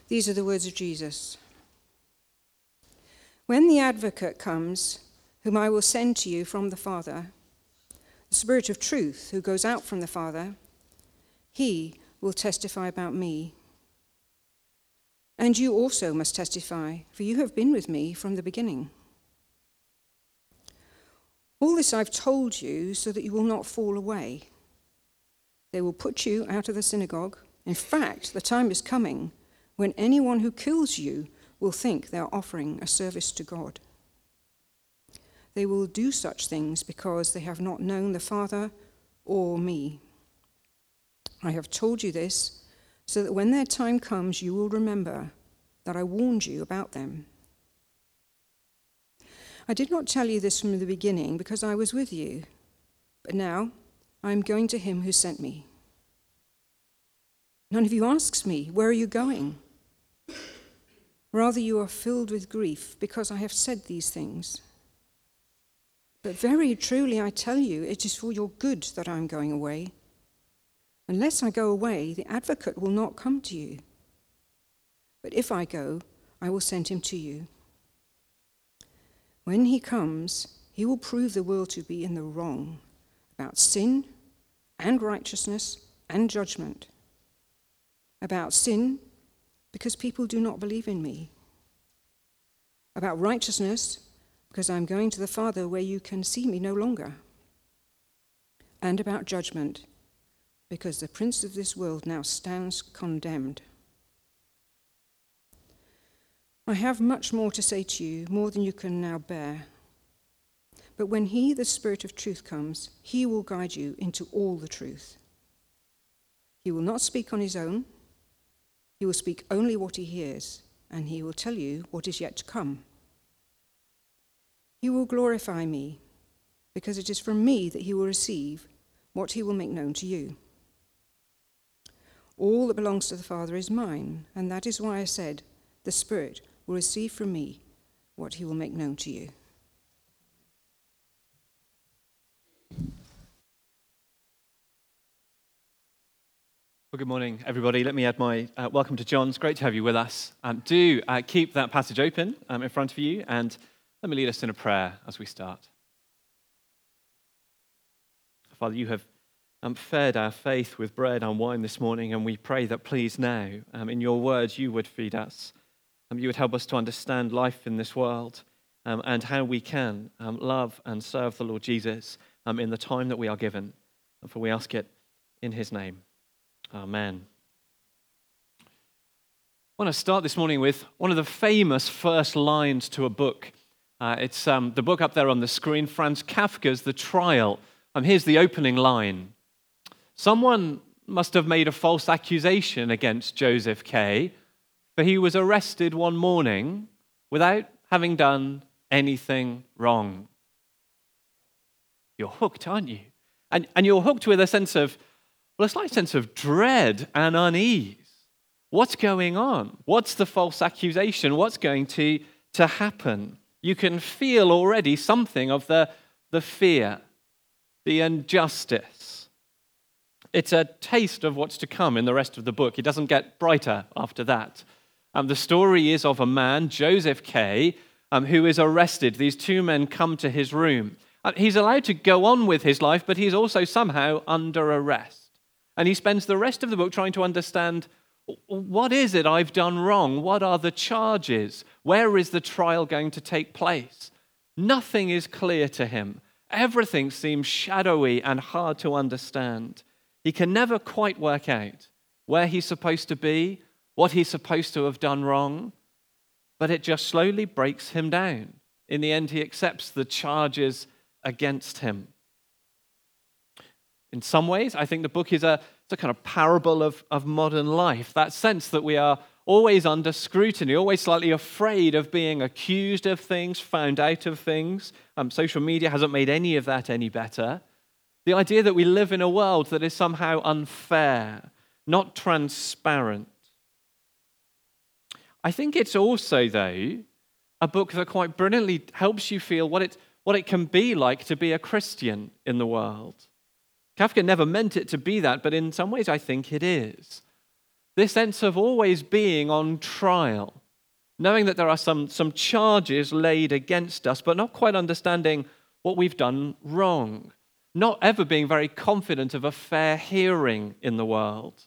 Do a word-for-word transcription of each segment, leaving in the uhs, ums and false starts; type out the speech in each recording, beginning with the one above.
These are the words of Jesus. When the advocate comes, whom I will send to you from the Father, the Spirit of truth who goes out from the Father, he will testify about me. And you also must testify, for you have been with me from the beginning. All this I've told you so that you will not fall away. They will put you out of the synagogue. In fact, the time is coming when anyone who kills you will think they are offering a service to God. They will do such things because they have not known the Father or me. I have told you this so that when their time comes, you will remember that I warned you about them. I did not tell you this from the beginning because I was with you, but now I am going to him who sent me. None of you asks me, where are you going? Rather, you are filled with grief because I have said these things. But very truly I tell you, it is for your good that I am going away. Unless I go away, the advocate will not come to you. But if I go, I will send him to you. When he comes, he will prove the world to be in the wrong about sin and righteousness and judgment. About sin, because people do not believe in me. About righteousness, because I am going to the Father where you can see me no longer. And about judgment, because the prince of this world now stands condemned. I have much more to say to you, more than you can now bear. But when he, the Spirit of truth, comes, he will guide you into all the truth. He will not speak on his own. He will speak only what he hears, and he will tell you what is yet to come. He will glorify me, because it is from me that he will receive what he will make known to you. All that belongs to the Father is mine, and that is why I said, the Spirit will receive from me what he will make known to you. Well, good morning, everybody. Let me add my uh, welcome to John. It's great to have you with us. Um, do uh, keep that passage open um, in front of you, and let me lead us in a prayer as we start. Father, you have um, fed our faith with bread and wine this morning, and we pray that please now, um, in your words, you would feed us. Um, you would help us to understand life in this world um, and how we can um, love and serve the Lord Jesus um, in the time that we are given. And for we ask it in his name. Amen. I want to start this morning with one of the famous first lines to a book. Uh, it's um, the book up there on the screen, Franz Kafka's The Trial. Um, here's the opening line. Someone must have made a false accusation against Joseph K., for he was arrested one morning without having done anything wrong. You're hooked, aren't you? And, and you're hooked with a sense of Well, a slight sense of dread and unease. What's going on? What's the false accusation? What's going to, to happen? You can feel already something of the, the fear, the injustice. It's a taste of what's to come in the rest of the book. It doesn't get brighter after that. Um, the story is of a man, Joseph K., um, who is arrested. These two men come to his room. Uh, he's allowed to go on with his life, but he's also somehow under arrest. And he spends the rest of the book trying to understand, what is it I've done wrong? What are the charges? Where is the trial going to take place? Nothing is clear to him. Everything seems shadowy and hard to understand. He can never quite work out where he's supposed to be, what he's supposed to have done wrong, but it just slowly breaks him down. In the end, he accepts the charges against him. In some ways, I think the book is a, it's a kind of parable of, of modern life, that sense that we are always under scrutiny, always slightly afraid of being accused of things, found out of things. Um, social media hasn't made any of that any better. The idea that we live in a world that is somehow unfair, not transparent. I think it's also, though, a book that quite brilliantly helps you feel what it, what it can be like to be a Christian in the world. Kafka never meant it to be that, but in some ways I think it is. This sense of always being on trial, knowing that there are some, some charges laid against us, but not quite understanding what we've done wrong. Not ever being very confident of a fair hearing in the world.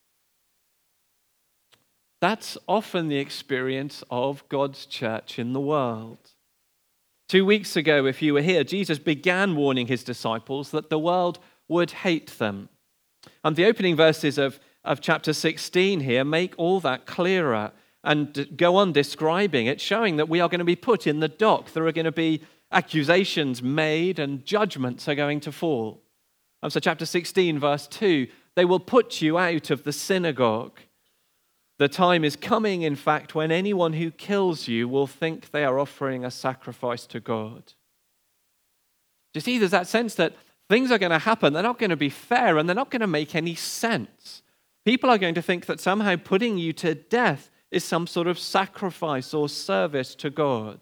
That's often the experience of God's church in the world. Two weeks ago, if you were here, Jesus began warning his disciples that the world would hate them. And the opening verses of, of chapter sixteen here make all that clearer and go on describing it, showing that we are going to be put in the dock. There are going to be accusations made and judgments are going to fall. And so chapter sixteen, verse two, they will put you out of the synagogue. The time is coming, in fact, when anyone who kills you will think they are offering a sacrifice to God. Do you see, there's that sense that things are going to happen. They're not going to be fair and they're not going to make any sense. People are going to think that somehow putting you to death is some sort of sacrifice or service to God.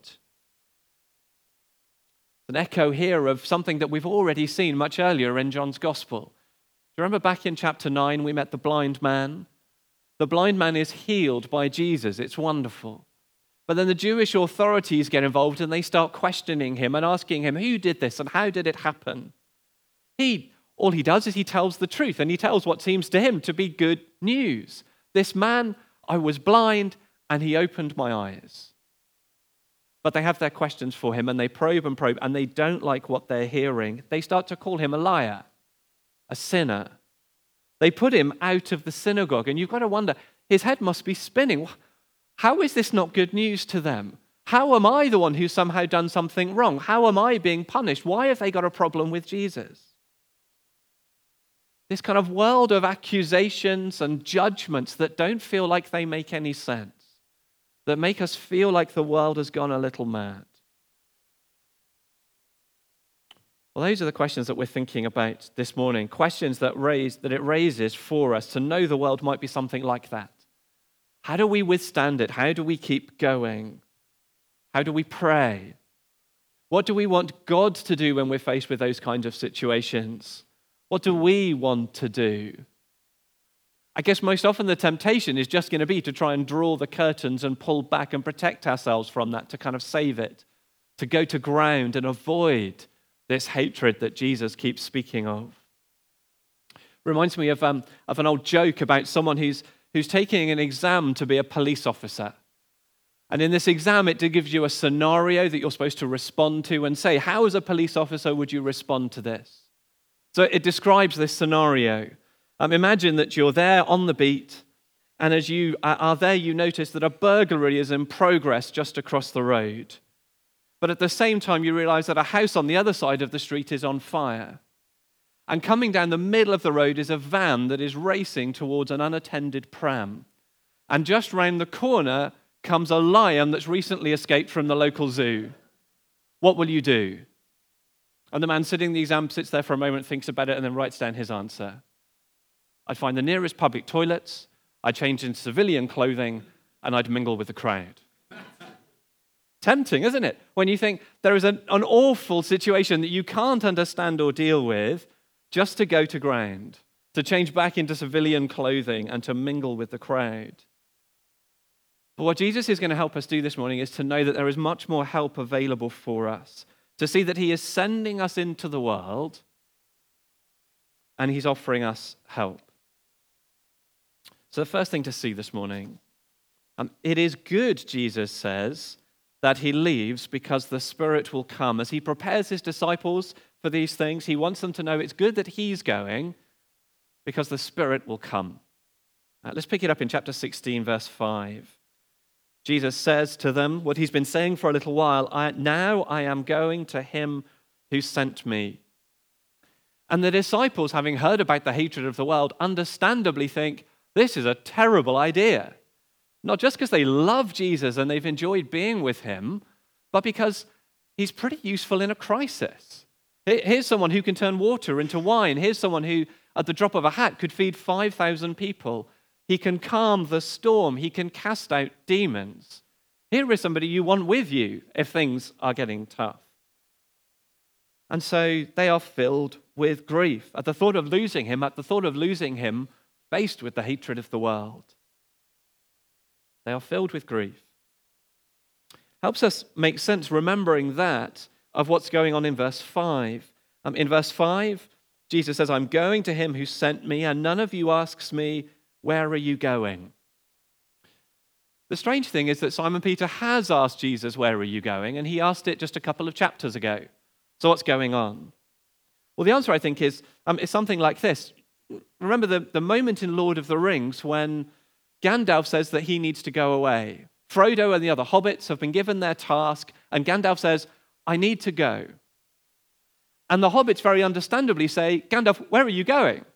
An echo here of something that we've already seen much earlier in John's Gospel. Do you remember back in chapter nine, we met the blind man? The blind man is healed by Jesus. It's wonderful. But then the Jewish authorities get involved and they start questioning him and asking him, who did this and how did it happen? He, all he does is he tells the truth, and he tells what seems to him to be good news. This man, I was blind and he opened my eyes. But they have their questions for him and they probe and probe and they don't like what they're hearing. They start to call him a liar, a sinner. They put him out of the synagogue, and you've got to wonder, his head must be spinning. How is this not good news to them? How am I the one who's somehow done something wrong? How am I being punished? Why have they got a problem with Jesus? This kind of world of accusations and judgments that don't feel like they make any sense, that make us feel like the world has gone a little mad. Well, those are the questions that we're thinking about this morning, questions that raise that it raises for us to know the world might be something like that. How do we withstand it? How do we keep going? How do we pray? What do we want God to do when we're faced with those kinds of situations? What do we want to do? I guess most often the temptation is just going to be to try and draw the curtains and pull back and protect ourselves from that, to kind of save it, to go to ground and avoid this hatred that Jesus keeps speaking of. Reminds me of, um, of an old joke about someone who's, who's taking an exam to be a police officer. And in this exam, it gives you a scenario that you're supposed to respond to and say, how as a police officer would you respond to this? So it describes this scenario. Um, imagine that you're there on the beat, and as you are there, you notice that a burglary is in progress just across the road. But at the same time, you realize that a house on the other side of the street is on fire. And coming down the middle of the road is a van that is racing towards an unattended pram. And just round the corner comes a lion that's recently escaped from the local zoo. What will you do? And the man sitting in the exam sits there for a moment, thinks about it, and then writes down his answer. I'd find the nearest public toilets, I'd change into civilian clothing, and I'd mingle with the crowd. Tempting, isn't it? When you think there is an, an awful situation that you can't understand or deal with, just to go to ground, to change back into civilian clothing and to mingle with the crowd. But what Jesus is going to help us do this morning is to know that there is much more help available for us, to see that he is sending us into the world and he's offering us help. So the first thing to see this morning, um, it is good, Jesus says, that he leaves because the Spirit will come. As he prepares his disciples for these things, he wants them to know it's good that he's going because the Spirit will come. Uh, let's pick it up in chapter sixteen, verse five. Jesus says to them what he's been saying for a little while, I, now I am going to him who sent me. And the disciples, having heard about the hatred of the world, understandably think, this is a terrible idea. Not just because they love Jesus and they've enjoyed being with him, but because he's pretty useful in a crisis. Here's someone who can turn water into wine. Here's someone who, at the drop of a hat, could feed five thousand people. He can calm the storm. He can cast out demons. Here is somebody you want with you if things are getting tough. And so they are filled with grief at the thought of losing him, at the thought of losing him faced with the hatred of the world. They are filled with grief. Helps us make sense remembering that of what's going on in verse five. Um, in verse five, Jesus says, I'm going to him who sent me, and none of you asks me, where are you going? The strange thing is that Simon Peter has asked Jesus, where are you going? And he asked it just a couple of chapters ago. So what's going on? Well, the answer, I think, is, um, is something like this. Remember the, the moment in Lord of the Rings when Gandalf says that he needs to go away. Frodo and the other hobbits have been given their task, and Gandalf says, I need to go. And the hobbits very understandably say, Gandalf, where are you going?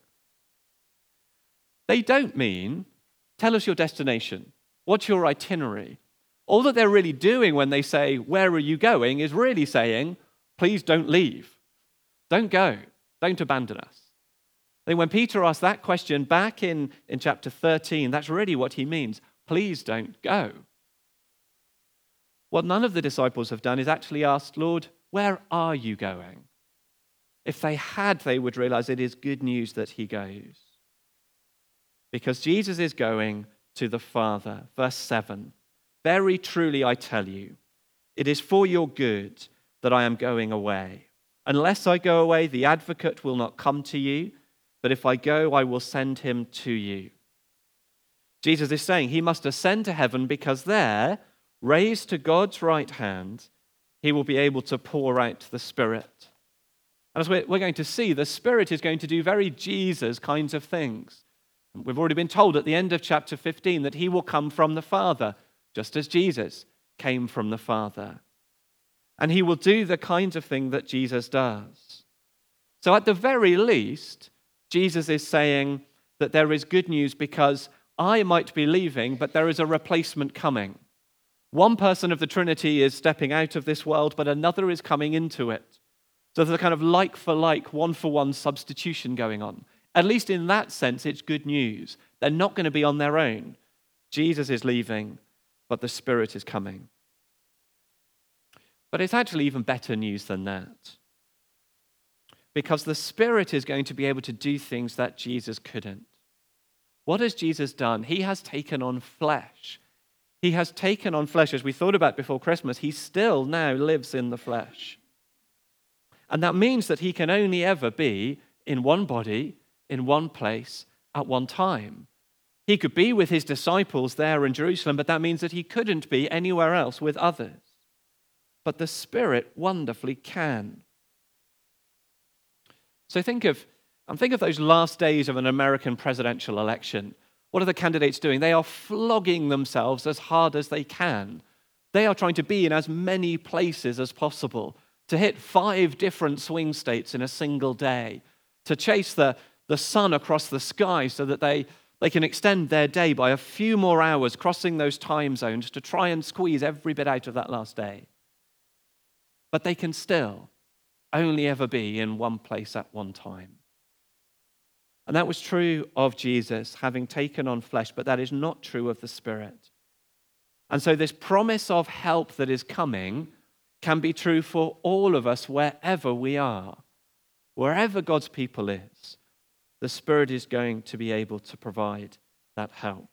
They don't mean, tell us your destination. What's your itinerary? All that they're really doing when they say, where are you going, is really saying, please don't leave. Don't go. Don't abandon us. Then when Peter asked that question back in, in chapter thirteen, that's really what he means. Please don't go. What none of the disciples have done is actually asked, Lord, where are you going? If they had, they would realize it is good news that he goes. Because Jesus is going to the Father. Verse seven, very truly I tell you, it is for your good that I am going away. Unless I go away, the advocate will not come to you, but if I go, I will send him to you. Jesus is saying he must ascend to heaven because there, raised to God's right hand, he will be able to pour out the Spirit. And as we're going to see, the Spirit is going to do very Jesus kinds of things. We've already been told at the end of chapter fifteen that he will come from the Father, just as Jesus came from the Father. And he will do the kinds of thing that Jesus does. So at the very least, Jesus is saying that there is good news because I might be leaving, but there is a replacement coming. One person of the Trinity is stepping out of this world, but another is coming into it. So there's a kind of like for like, one for one substitution going on. At least in that sense, it's good news. They're not going to be on their own. Jesus is leaving, but the Spirit is coming. But it's actually even better news than that. Because the Spirit is going to be able to do things that Jesus couldn't. What has Jesus done? He has taken on flesh. He has taken on flesh, as we thought about before Christmas. He still now lives in the flesh. And that means that he can only ever be in one body, in one place, at one time. He could be with his disciples there in Jerusalem, but that means that he couldn't be anywhere else with others. But the Spirit wonderfully can. So think of, um, think of those last days of an American presidential election. What are the candidates doing? They are flogging themselves as hard as they can. They are trying to be in as many places as possible, to hit five different swing states in a single day, to chase the, the sun across the sky so that they, they can extend their day by a few more hours, crossing those time zones to try and squeeze every bit out of that last day. But they can still only ever be in one place at one time. And that was true of Jesus, having taken on flesh, but that is not true of the Spirit. And so this promise of help that is coming can be true for all of us wherever we are. Wherever God's people is, the Spirit is going to be able to provide that help.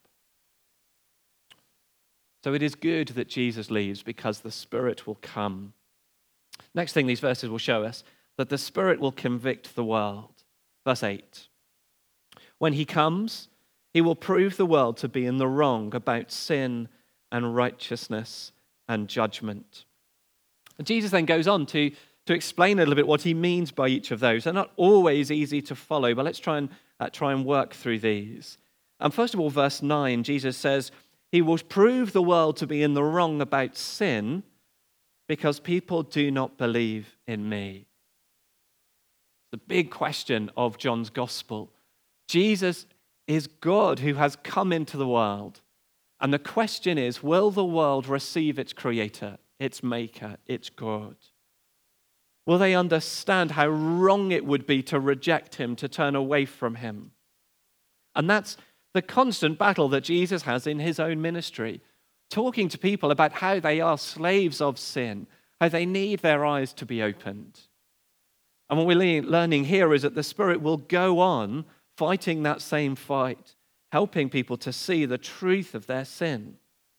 So it is good that Jesus leaves because the Spirit will come. Next thing these verses will show us, that the Spirit will convict the world. Verse eight. When he comes, he will prove the world to be in the wrong about sin and righteousness and judgment. And Jesus then goes on to, to explain a little bit what he means by each of those. They're not always easy to follow, but let's try and, uh, try and work through these. And first of all, verse nine, Jesus says, he will prove the world to be in the wrong about sin because people do not believe in me. The big question of John's gospel. Jesus is God who has come into the world. And the question is, will the world receive its creator, its maker, its God? Will they understand how wrong it would be to reject him, to turn away from him? And that's the constant battle that Jesus has in his own ministry, talking to people about how they are slaves of sin, how they need their eyes to be opened. And what we're learning here is that the Spirit will go on fighting that same fight, helping people to see the truth of their sin.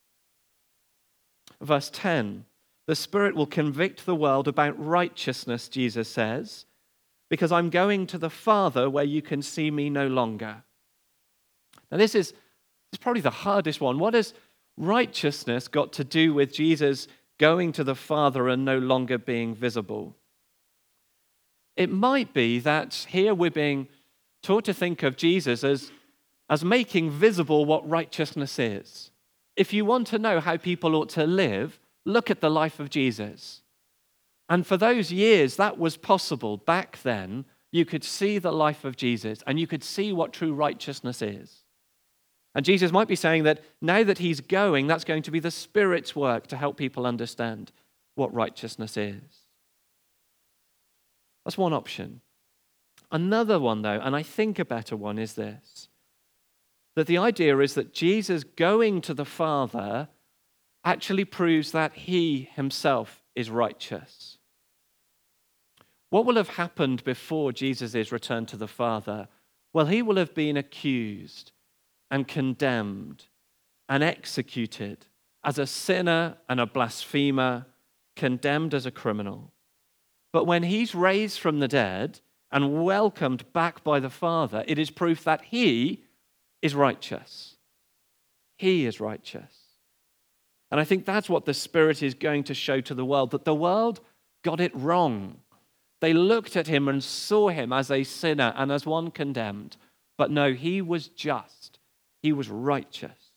verse ten. The Spirit will convict the world about righteousness, Jesus says, because I'm going to the Father where you can see me no longer. Now, this is, this is probably the hardest one. What has righteousness got to do with Jesus going to the Father and no longer being visible? It might be that here we're being taught to think of Jesus as, as making visible what righteousness is. If you want to know how people ought to live, look at the life of Jesus. And for those years, that was possible. Back then, you could see the life of Jesus and you could see what true righteousness is. And Jesus might be saying that now that he's going, that's going to be the Spirit's work to help people understand what righteousness is. That's one option. Another one, though, and I think a better one, is this: that the idea is that Jesus going to the Father actually proves that he himself is righteous. What will have happened before Jesus' return to the Father? Well, he will have been accused and condemned and executed as a sinner and a blasphemer, condemned as a criminal. But when he's raised from the dead and welcomed back by the Father, it is proof that he is righteous. He is righteous. And I think that's what the Spirit is going to show to the world, that the world got it wrong. They looked at him and saw him as a sinner and as one condemned. But no, he was just. He was righteous.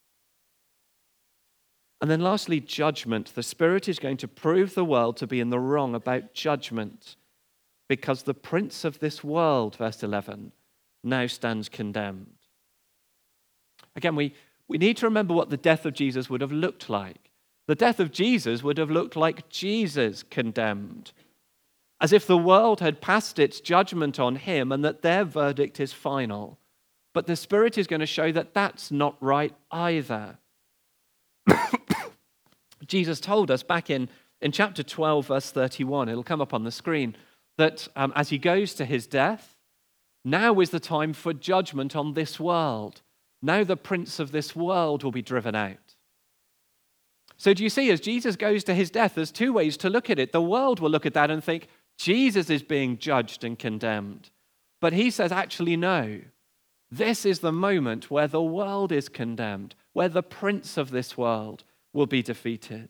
And then lastly, judgment. The Spirit is going to prove the world to be in the wrong about judgment, because the prince of this world, verse eleven, now stands condemned. Again, we, we need to remember what the death of Jesus would have looked like. The death of Jesus would have looked like Jesus condemned, as if the world had passed its judgment on him and that their verdict is final. But the Spirit is going to show that that's not right either. Jesus told us back in, in chapter twelve, verse thirty-one, it'll come up on the screen, that um, as he goes to his death, now is the time for judgment on this world. Now the prince of this world will be driven out. So do you see, as Jesus goes to his death, there's two ways to look at it. The world will look at that and think, Jesus is being judged and condemned. But he says, actually, no. This is the moment where the world is condemned, where the prince of this world will be defeated.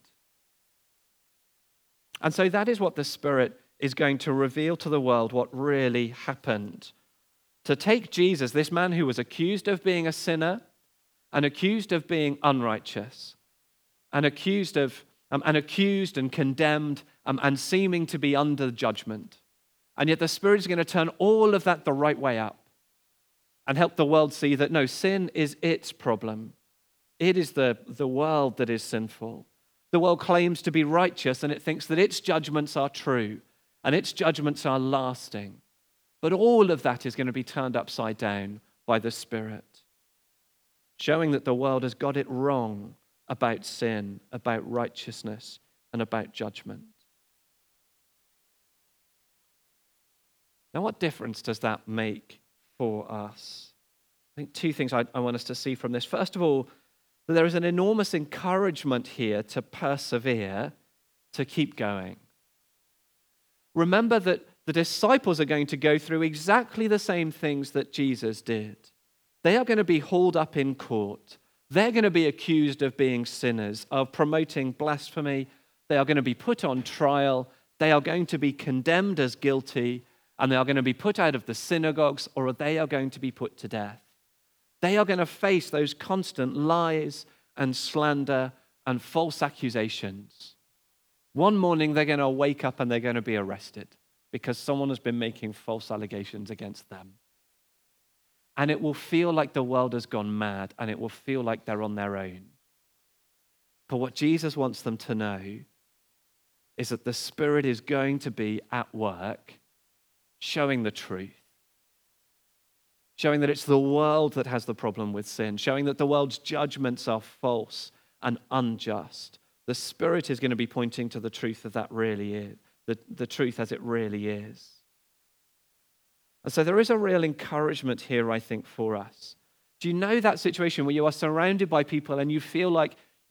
And so that is what the Spirit is going to reveal to the world, what really happened. To take Jesus, this man who was accused of being a sinner and accused of being unrighteous and accused of um, and accused and condemned um, and seeming to be under judgment. And yet the Spirit is going to turn all of that the right way up and help the world see that no, sin is its problem. It is the, the world that is sinful. The world claims to be righteous and it thinks that its judgments are true and its judgments are lasting. But all of that is going to be turned upside down by the Spirit, showing that the world has got it wrong about sin, about righteousness, and about judgment. Now, what difference does that make for us? I think two things I, I want us to see from this. First of all, that there is an enormous encouragement here to persevere, to keep going. Remember that the disciples are going to go through exactly the same things that Jesus did. They are going to be hauled up in court. They're going to be accused of being sinners, of promoting blasphemy. They are going to be put on trial. They are going to be condemned as guilty, and they are going to be put out of the synagogues, or they are going to be put to death. They are going to face those constant lies and slander and false accusations. One morning, they're going to wake up and they're going to be arrested because someone has been making false allegations against them. And it will feel like the world has gone mad, and it will feel like they're on their own. But what Jesus wants them to know is that the Spirit is going to be at work, showing the truth, showing that it's the world that has the problem with sin, showing that the world's judgments are false and unjust. The Spirit is going to be pointing to the truth that that really is. The, the truth as it really is. And so there is a real encouragement here, I think, for us. Do you know that situation where you are surrounded by people and you feel like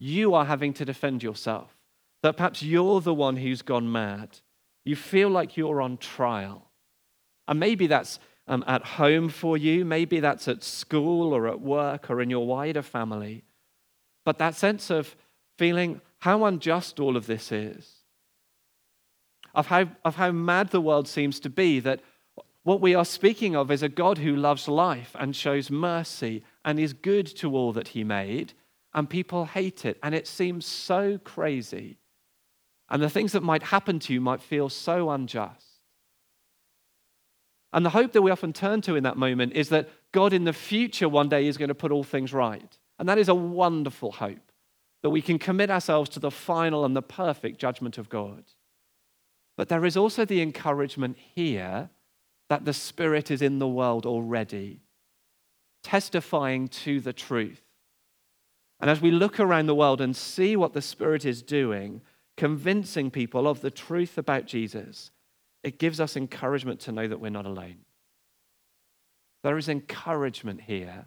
you are having to defend yourself, that perhaps you're the one who's gone mad. You feel like you're on trial. And maybe that's um, at home for you, maybe that's at school or at work or in your wider family. But that sense of feeling how unjust all of this is, of how, of how mad the world seems to be, that what we are speaking of is a God who loves life and shows mercy and is good to all that he made, and people hate it, and it seems so crazy. And the things that might happen to you might feel so unjust. And the hope that we often turn to in that moment is that God in the future one day is going to put all things right. And that is a wonderful hope, that we can commit ourselves to the final and the perfect judgment of God. But there is also the encouragement here that the Spirit is in the world already, testifying to the truth. And as we look around the world and see what the Spirit is doing, convincing people of the truth about Jesus, it gives us encouragement to know that we're not alone. There is encouragement here.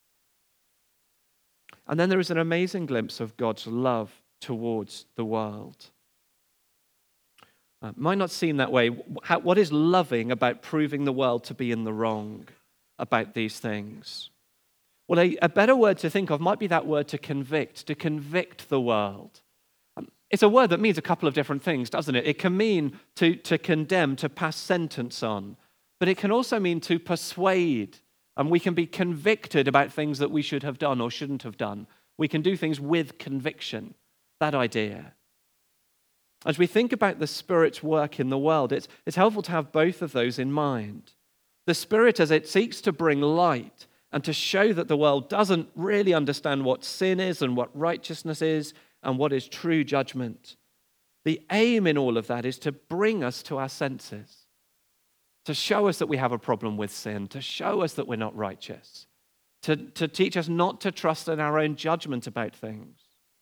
And then there is an amazing glimpse of God's love towards the world. Uh, might not seem that way. How, what is loving about proving the world to be in the wrong about these things? Well, a, a better word to think of might be that word to convict, to convict the world. Um, it's a word that means a couple of different things, doesn't it? It can mean to, to condemn, to pass sentence on, but it can also mean to persuade, and we can be convicted about things that we should have done or shouldn't have done. We can do things with conviction, that idea. As we think about the Spirit's work in the world, it's, it's helpful to have both of those in mind. The Spirit, as it seeks to bring light and to show that the world doesn't really understand what sin is and what righteousness is and what is true judgment. The aim in all of that is to bring us to our senses, to show us that we have a problem with sin, to show us that we're not righteous, to, to teach us not to trust in our own judgment about things.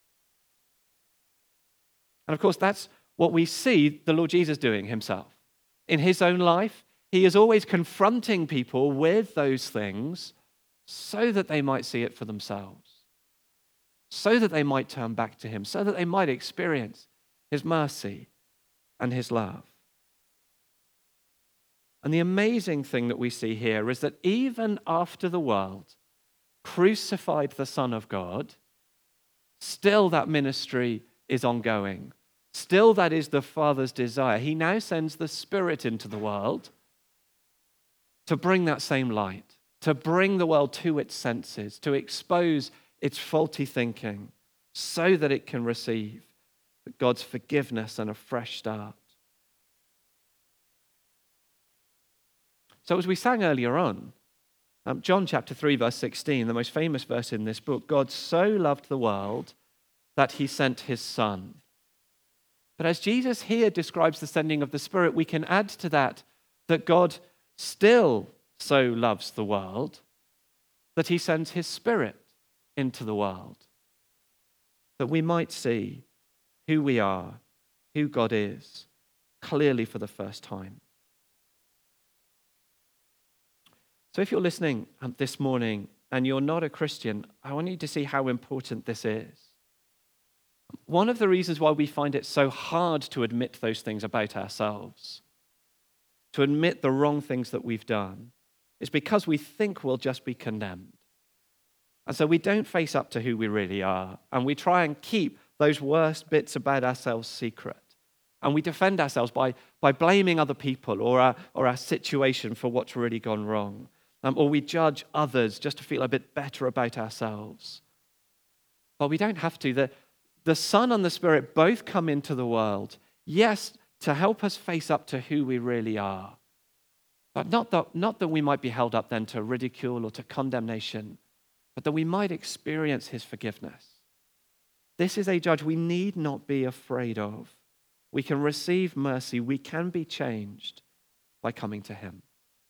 And of course, that's what we see the Lord Jesus doing himself. In his own life, he is always confronting people with those things so that they might see it for themselves, so that they might turn back to him, so that they might experience his mercy and his love. And the amazing thing that we see here is that even after the world crucified the Son of God, still that ministry is ongoing. Still, that is the Father's desire. He now sends the Spirit into the world to bring that same light, to bring the world to its senses, to expose its faulty thinking so that it can receive God's forgiveness and a fresh start. So as we sang earlier on, um, John chapter three, verse sixteen, the most famous verse in this book, God so loved the world that he sent his Son. But as Jesus here describes the sending of the Spirit, we can add to that that God still so loves the world that he sends his Spirit into the world, that we might see who we are, who God is, clearly for the first time. So if you're listening this morning and you're not a Christian, I want you to see how important this is. One of the reasons why we find it so hard to admit those things about ourselves, to admit the wrong things that we've done, is because we think we'll just be condemned. And so we don't face up to who we really are, and we try and keep those worst bits about ourselves secret. And we defend ourselves by, by blaming other people or our, or our situation for what's really gone wrong. Um, or we judge others just to feel a bit better about ourselves. But we don't have to. The, the Son and the Spirit both come into the world, yes, to help us face up to who we really are. But not that, not that we might be held up then to ridicule or to condemnation, but that we might experience his forgiveness. This is a judge we need not be afraid of. We can receive mercy. We can be changed by coming to him.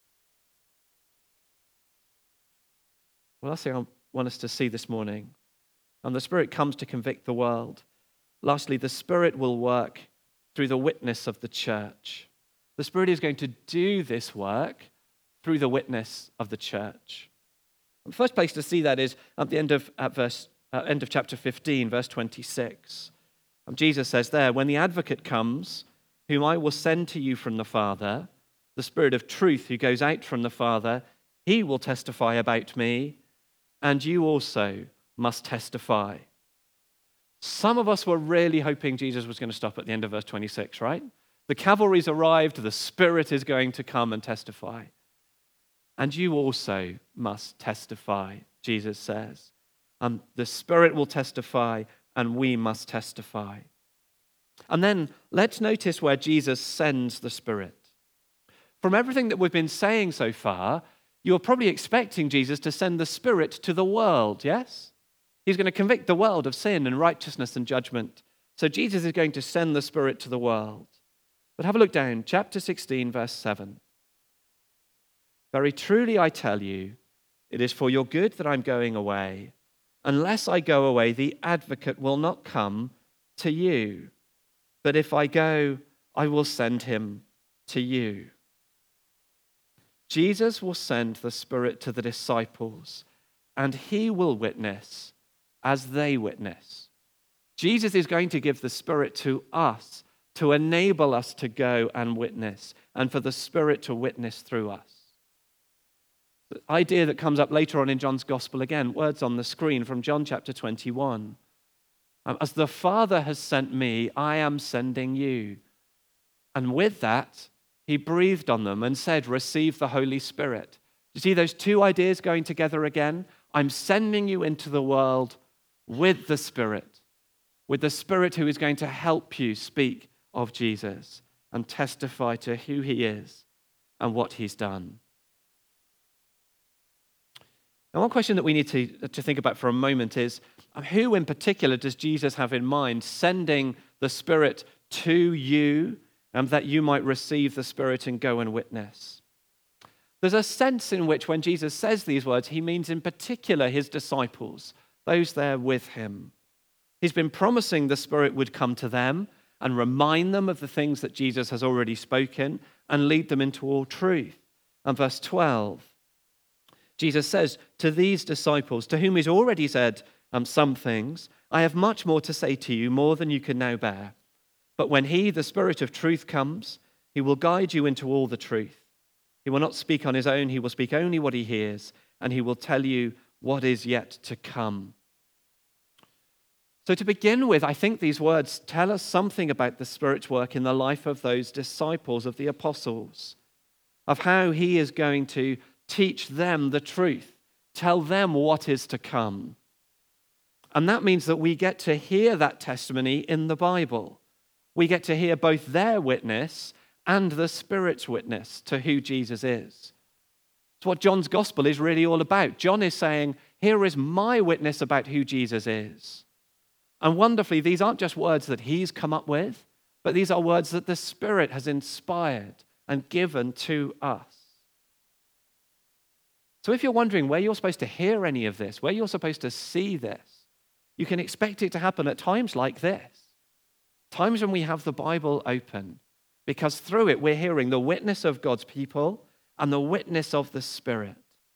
Well, last thing I want us to see this morning, and the Spirit comes to convict the world. Lastly, the Spirit will work through the witness of the church. The Spirit is going to do this work through the witness of the church. The first place to see that is at the end of at verse uh, end of chapter fifteen, verse twenty-six. Um, Jesus says there, when the advocate comes, whom I will send to you from the Father, the Spirit of truth who goes out from the Father, he will testify about me, and you also must testify. Some of us were really hoping Jesus was going to stop at the end of verse twenty-six, right? The cavalry's arrived, the Spirit is going to come and testify. And you also must testify, Jesus says. Um, the Spirit will testify, and we must testify. And then let's notice where Jesus sends the Spirit. From everything that we've been saying so far, you're probably expecting Jesus to send the Spirit to the world, yes? He's going to convict the world of sin and righteousness and judgment. So Jesus is going to send the Spirit to the world. But have a look down, chapter sixteen, verse seven. Very truly I tell you, it is for your good that I'm going away. Unless I go away, the advocate will not come to you. But if I go, I will send him to you. Jesus will send the Spirit to the disciples, and he will witness as they witness. Jesus is going to give the Spirit to us to enable us to go and witness, and for the Spirit to witness through us. The idea that comes up later on in John's Gospel again, words on the screen from John chapter twenty-one. Um, As the Father has sent me, I am sending you. And with that, he breathed on them and said, receive the Holy Spirit. You see those two ideas going together again? I'm sending you into the world with the Spirit, with the Spirit who is going to help you speak of Jesus and testify to who he is and what he's done. Now, one question that we need to, to think about for a moment is, who in particular does Jesus have in mind sending the Spirit to you, and that you might receive the Spirit and go and witness? There's a sense in which when Jesus says these words, he means in particular his disciples, those there with him. He's been promising the Spirit would come to them and remind them of the things that Jesus has already spoken and lead them into all truth. And verse twelve, Jesus says, to these disciples, to whom he's already said um, some things, I have much more to say to you, more than you can now bear. But when he, the Spirit of truth, comes, he will guide you into all the truth. He will not speak on his own, he will speak only what he hears, and he will tell you what is yet to come. So to begin with, I think these words tell us something about the Spirit's work in the life of those disciples of the apostles, of how he is going to teach them the truth, tell them what is to come. And that means that we get to hear that testimony in the Bible. We get to hear both their witness and the Spirit's witness to who Jesus is. It's what John's gospel is really all about. John is saying, here is my witness about who Jesus is. And wonderfully, these aren't just words that he's come up with, but these are words that the Spirit has inspired and given to us. So if you're wondering where you're supposed to hear any of this, where you're supposed to see this, you can expect it to happen at times like this. Times when we have the Bible open, because through it we're hearing the witness of God's people and the witness of the Spirit.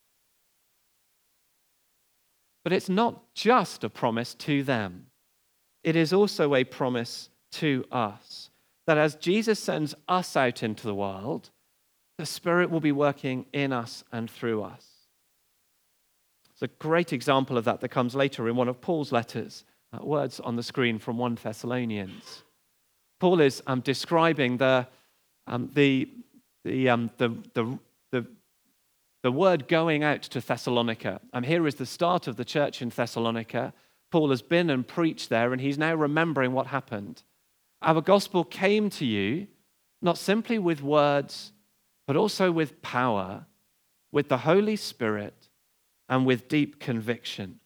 But it's not just a promise to them. It is also a promise to us that as Jesus sends us out into the world, the Spirit will be working in us and through us. It's a great example of that that comes later in one of Paul's letters, uh, words on the screen from First Thessalonians. Paul is um, describing the, um, the, the, um, the, the, the, the word going out to Thessalonica. And here is the start of the church in Thessalonica. Paul has been and preached there, and he's now remembering what happened. Our gospel came to you not simply with words, but also with power, with the Holy Spirit, and with deep conviction.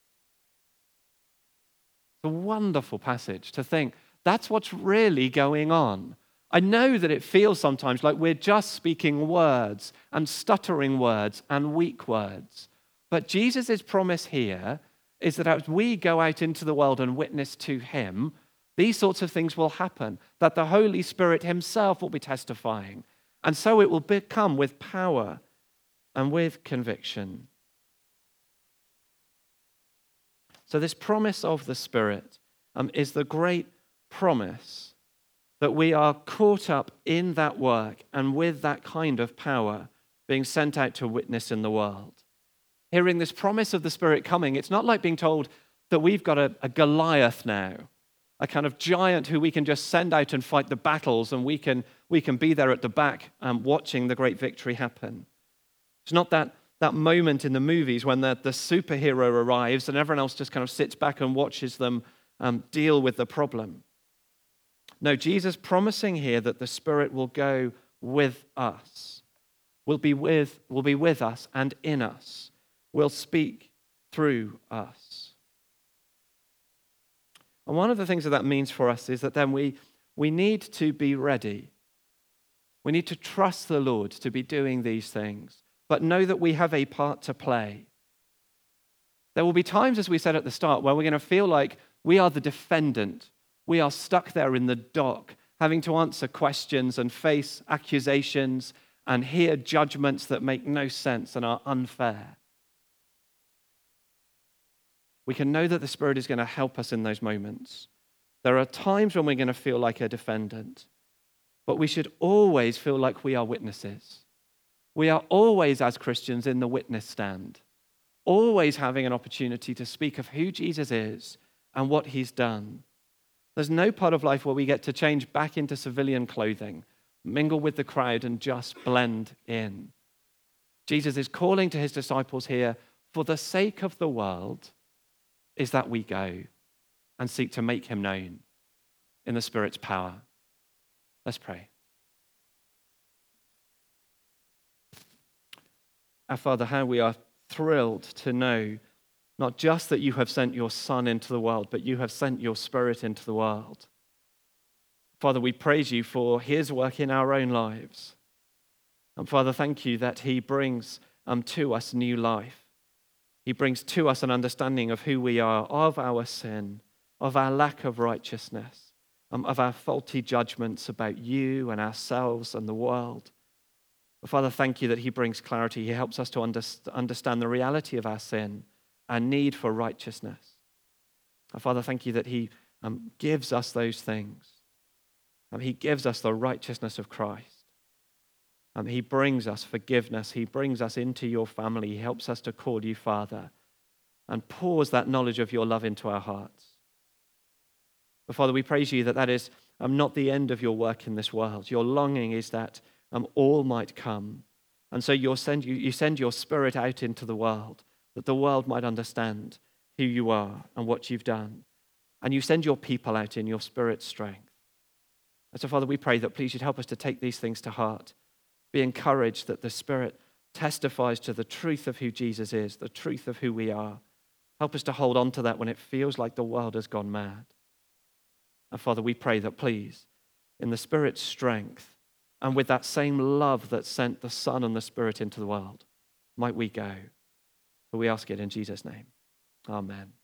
It's a wonderful passage to think that's what's really going on. I know that it feels sometimes like we're just speaking words and stuttering words and weak words. But Jesus' promise here is that as we go out into the world and witness to him, these sorts of things will happen, that the Holy Spirit himself will be testifying. And so it will become with power and with conviction. So this promise of the Spirit um, is the great promise that we are caught up in that work and with that kind of power being sent out to witness in the world. Hearing this promise of the Spirit coming, it's not like being told that we've got a, a Goliath now, a kind of giant who we can just send out and fight the battles, and we can, we can be there at the back um, watching the great victory happen. It's not that, that moment in the movies when the, the superhero arrives and everyone else just kind of sits back and watches them um, deal with the problem. No, Jesus promising here that the Spirit will go with us, will be with, will be with us and in us, will speak through us. And one of the things that that means for us is that then we, we need to be ready. We need to trust the Lord to be doing these things, but know that we have a part to play. There will be times, as we said at the start, where we're going to feel like we are the defendant. We are stuck there in the dock, having to answer questions and face accusations and hear judgments that make no sense and are unfair. We can know that the Spirit is going to help us in those moments. There are times when we're going to feel like a defendant, but we should always feel like we are witnesses. We are always, as Christians, in the witness stand, always having an opportunity to speak of who Jesus is and what he's done. There's no part of life where we get to change back into civilian clothing, mingle with the crowd, and just blend in. Jesus is calling to his disciples here, for the sake of the world, is that we go and seek to make him known in the Spirit's power. Let's pray. Our Father, how we are thrilled to know not just that you have sent your Son into the world, but you have sent your Spirit into the world. Father, we praise you for his work in our own lives. And Father, thank you that he brings um, to us new life. He brings to us an understanding of who we are, of our sin, of our lack of righteousness, um, of our faulty judgments about you and ourselves and the world. But Father, thank you that he brings clarity. He helps us to underst- understand the reality of our sin, our need for righteousness. And Father, thank you that he um, gives us those things. Um, he gives us the righteousness of Christ. Um, he brings us forgiveness. He brings us into your family. He helps us to call you Father and pours that knowledge of your love into our hearts. But Father, we praise you that that is um, not the end of your work in this world. Your longing is that um, all might come. And so you send, you, you send your Spirit out into the world, that the world might understand who you are and what you've done. And you send your people out in your Spirit's strength. And so, Father, we pray that please you'd help us to take these things to heart. Be encouraged that the Spirit testifies to the truth of who Jesus is, the truth of who we are. Help us to hold on to that when it feels like the world has gone mad. And Father, we pray that please, in the Spirit's strength, and with that same love that sent the Son and the Spirit into the world, might we go. For we ask it in Jesus' name. Amen.